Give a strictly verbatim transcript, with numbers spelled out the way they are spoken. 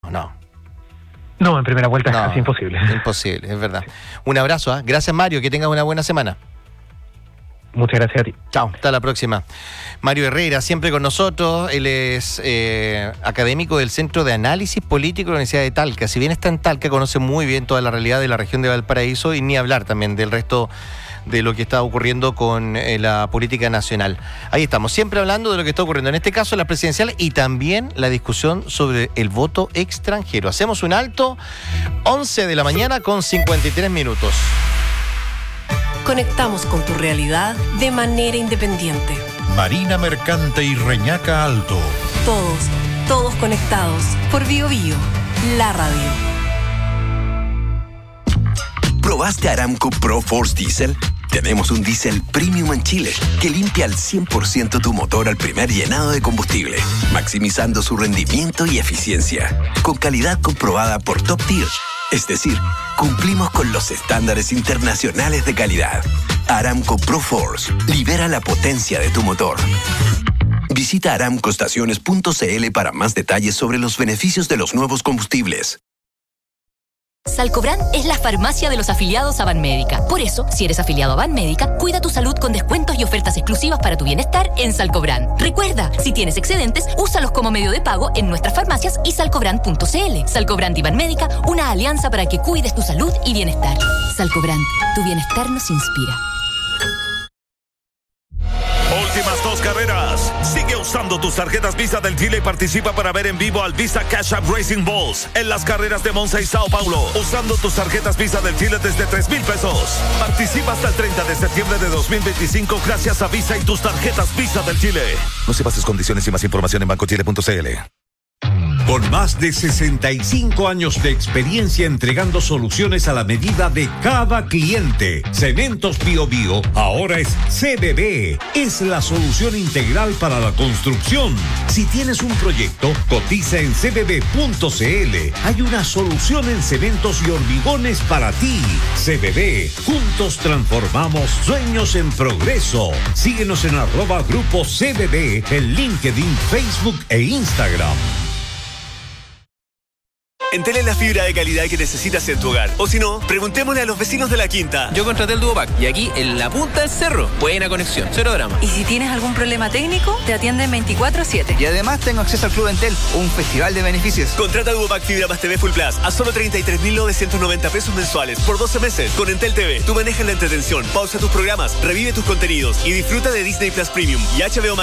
No. No, en primera vuelta No, es casi imposible. Imposible, es verdad. Un abrazo, ¿eh? Gracias, Mario, que tengas una buena semana. Muchas gracias a ti. Chao, hasta la próxima. Mario Herrera, siempre con nosotros. Él es eh, académico del Centro de Análisis Político de la Universidad de Talca. Si bien está en Talca, conoce muy bien toda la realidad de la región de Valparaíso y ni hablar también del resto de lo que está ocurriendo con eh, la política nacional. Ahí estamos, siempre hablando de lo que está ocurriendo, en este caso la presidencial y también la discusión sobre el voto extranjero. Hacemos un alto, once de la mañana con cincuenta y tres minutos. Conectamos con tu realidad de manera independiente. Marina Mercante y Reñaca Alto. Todos, todos conectados por Bio Bio, la radio. ¿Probaste Aramco Pro Force Diesel? Tenemos un diésel premium en Chile que limpia al cien por ciento tu motor al primer llenado de combustible, maximizando su rendimiento y eficiencia, con calidad comprobada por Top Tier. Es decir, cumplimos con los estándares internacionales de calidad. Aramco Pro Force libera la potencia de tu motor. Visita aramco estaciones punto c l para más detalles sobre los beneficios de los nuevos combustibles. Salcobran es la farmacia de los afiliados a Banmédica. Por eso, si eres afiliado a Banmédica, cuida tu salud con descuentos y ofertas exclusivas para tu bienestar en Salcobran. Recuerda, si tienes excedentes, úsalos como medio de pago en nuestras farmacias y salcobran punto c l. Salcobran y Banmédica, una alianza para que cuides tu salud y bienestar. Salcobran, tu bienestar nos inspira. Últimas dos carreras. Sigue usando tus tarjetas Visa del Chile y participa para ver en vivo al Visa Cash App Racing Bulls en las carreras de Monza y Sao Paulo. Usando tus tarjetas Visa del Chile desde tres mil pesos. Participa hasta el treinta de septiembre de dos mil veinticinco gracias a Visa y tus tarjetas Visa del Chile. No sepas sus condiciones y más información en banco chile punto c l. Con más de sesenta y cinco años de experiencia entregando soluciones a la medida de cada cliente, Cementos Bio Bio ahora es C B B. Es la solución integral para la construcción. Si tienes un proyecto, cotiza en c b b punto c l. Hay una solución en cementos y hormigones para ti. C B B. Juntos transformamos sueños en progreso. Síguenos en arroba grupo C B B en LinkedIn, Facebook e Instagram. Entel es la fibra de calidad que necesitas en tu hogar. O si no, preguntémosle a los vecinos de la quinta. Yo contraté el Duopack y aquí, en la punta del cerro, buena conexión, cero drama. Y si tienes algún problema técnico, te atienden veinticuatro siete. Y además tengo acceso al Club Entel, un festival de beneficios. Contrata Duopack Fibra más T V Full Plus a solo treinta y tres mil novecientos noventa pesos mensuales por doce meses. Con Entel T V, tú manejas la entretención, pausa tus programas, revive tus contenidos y disfruta de Disney Plus Premium y H B O Max